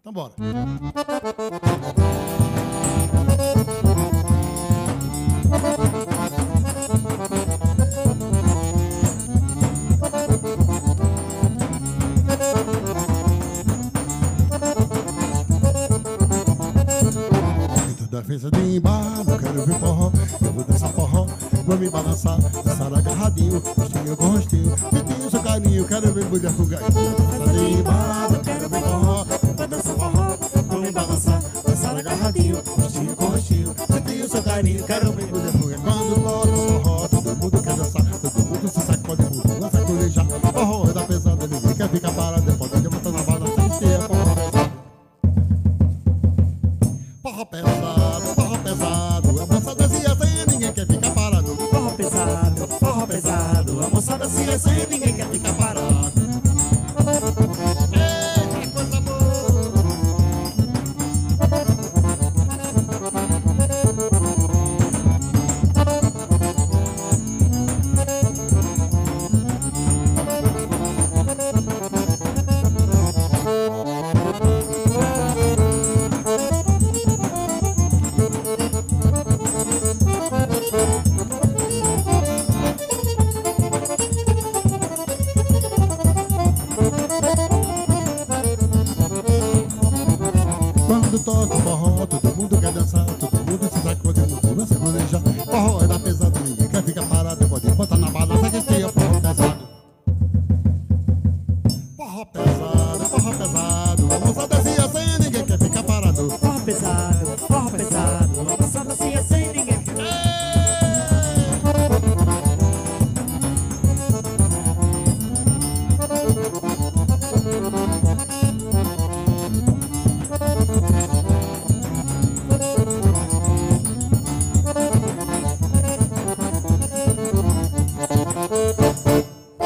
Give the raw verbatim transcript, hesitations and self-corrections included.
Então bora. Da festa de embalo, quero ver forró. Eu vou dançar forró, vou me balançar, dançar agarradinho, rostinho com rostinho, sentir seu carinho, quero ver mulher com gatinho. Festa de embalo, quero ver forró, eu vou dançar forró, vou me balançar, dançar agarradinho, rostinho com rostinho, sentir seu carinho, quero ver mulher com gatinho. Quando toca o forró, todo mundo quer dançar, todo mundo se sacode, mundo vai sacolejar. Forró é da pesada, ninguém quer ficar parado, depois de levantar na balança inteira, forró pesado. Forró pesado, forró pesado, a moçada se assanha, ninguém quer ficar parado. Forró pesado, forró pesado, a moçada se assanha, ninguém quer ficar parado. Eita, coisa boa! Quando toca o forró, todo mundo quer dançar, todo mundo se sacode, mundo vai sacolejar. Forró é da pesada, ninguém quer ficar parado, pode botar na balança que tem forró pesado. Forró pesado, forró pesado, a moçada se assanha, ninguém quer ficar parado. Forró pesado,